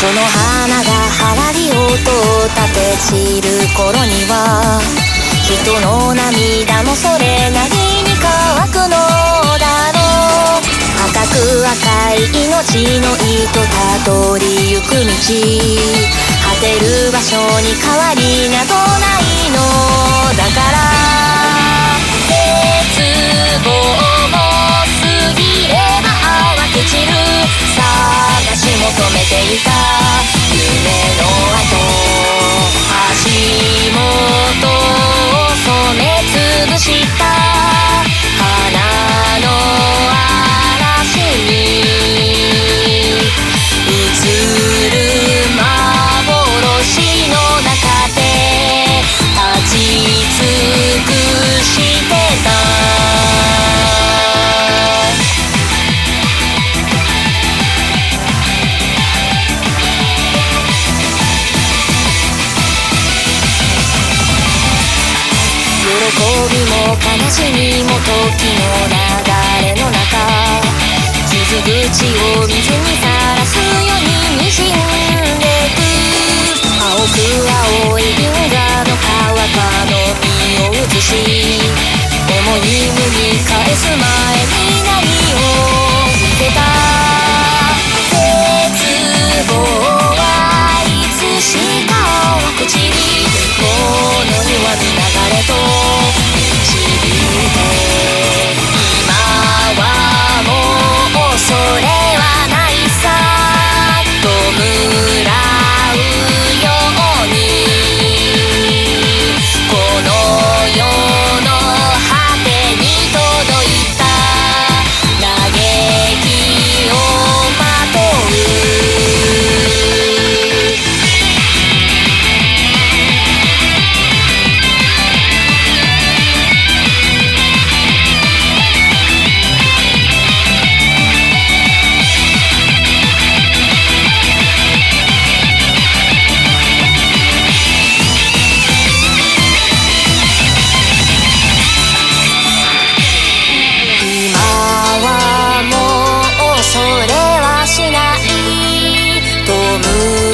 の花が花火音を立て散る頃には、人の涙もそれなりに乾くのだろう。赤く赤い命の糸たどりゆく道、果てる場所に変わりなどないのだから、絶望も過ぎれば淡く散る、探し求めていた夢の跡、足元を染めつぶした花の嵐に映る幻の中で立ち尽くしてた。喜びも悲しみも時の流れの中、傷口を水にさらすように滲んでく。青く青い銀河の川かの身を映し、思い向き返す前に何を見せた。絶望はいつしか淡く散り、ものには見流れと導いて、今はもう恐れはないさとむらうように、この世の果てに届いた嘆きをまとう。それはしないと